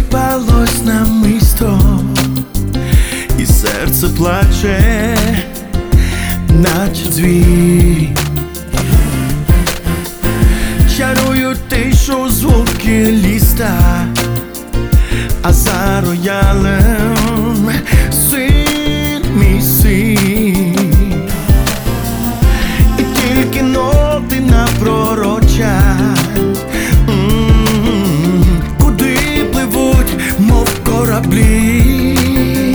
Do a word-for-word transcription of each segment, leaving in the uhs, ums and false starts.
розсипалось намисто, і серце плаче, наче дзвін. Чарують тишу звуки ліста, а за роялем син, мій син. І тільки ноти напророчать, м-м-м, куди пливуть, мов кораблі.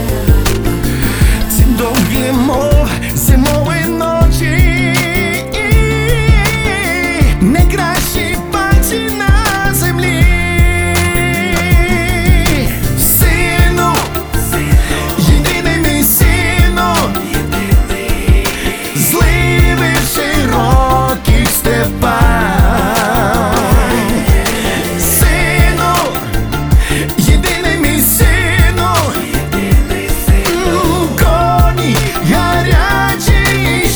Ці довгі, мов зимові ночі, найкращі пальці на землі. Сину, єдиний мій сину, зливи в широких степах. Сину, єдиний мій сину, коні гарячий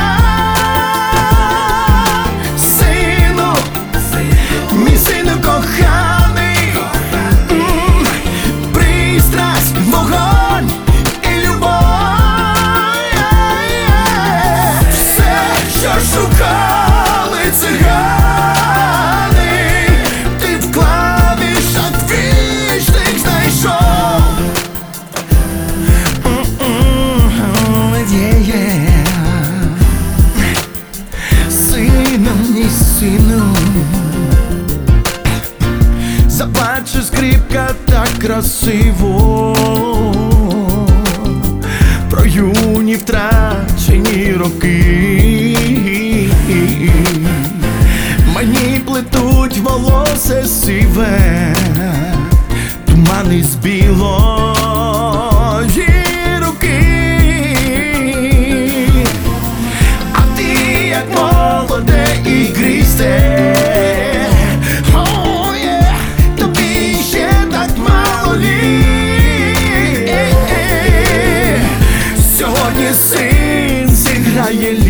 шлях. Сину, мій сину коханий, м, пристрасть, вогонь і любов. Все, що шукали цигани, ти в клавішах вічних знайшов. М-м, yeah-yeah. Сину, мій сину, заплаче скрипка так красиво про юні втрачені роки. Мені плетуть волосся сиве, тумани з білої руки. А ти як молоде ігристе, oh, yeah, тобі ще так мало літ. Сьогодні син зіграє